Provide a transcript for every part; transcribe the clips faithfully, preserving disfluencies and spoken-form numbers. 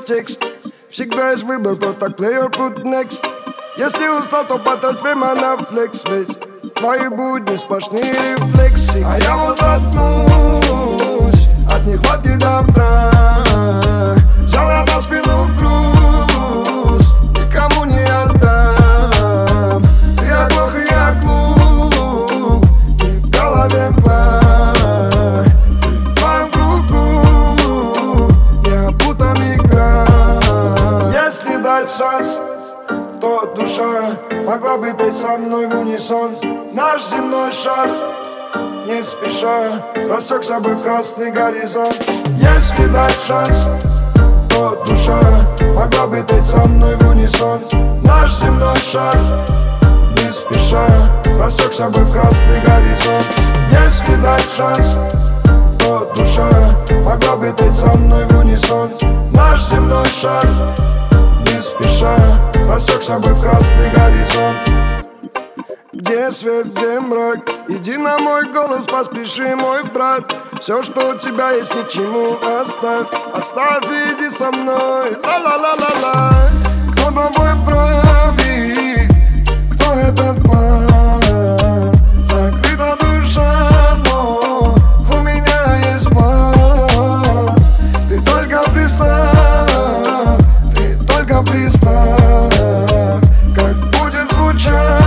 текст. Всегда есть выбор, просто play or put next. Если устал, то потрать время на флекс. Ведь твои будни сплошные рефлексы. А я вот заткнусь от нехватки добра. Взял я на спину груз, никому не отдам. Ты оглох и я глуп, и в голове мгла. Ты в твоем кругу, я будто мигрант. Если дать шанс, то душа могла бы петь со мной в унисон. Наш земной шар не спеша растекся бы в красный горизонт. Если дать шанс, то душа могла бы петь со мной в унисон. Наш земной шар не спеша растекся бы в красный горизонт. Если дать шанс, то душа могла бы петь со мной в унисон. Наш земной шар не спеша растекся бы в красный горизонт. Где свет, где мрак? Иди на мой голос, поспеши, мой брат. Все, что у тебя есть, ни к чему оставь. Оставь и иди со мной. Ла-ла-ла-ла-ла. Кто тобой правит? Кто этот клан? Закрыта душа, но у меня есть план. Ты только представь, ты только представь, как будет звучать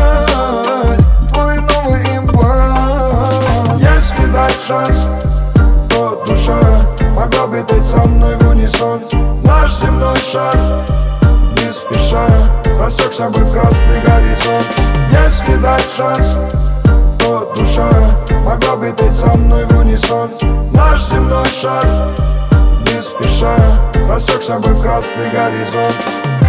шанс, то душа могла бы петь со мной в унисон. Наш земной шар не спеша растекся бы в красный горизонт. Если дать шанс, то душа могла бы петь со мной в унисон. Наш земной шар не спеша растекся бы в красный горизонт.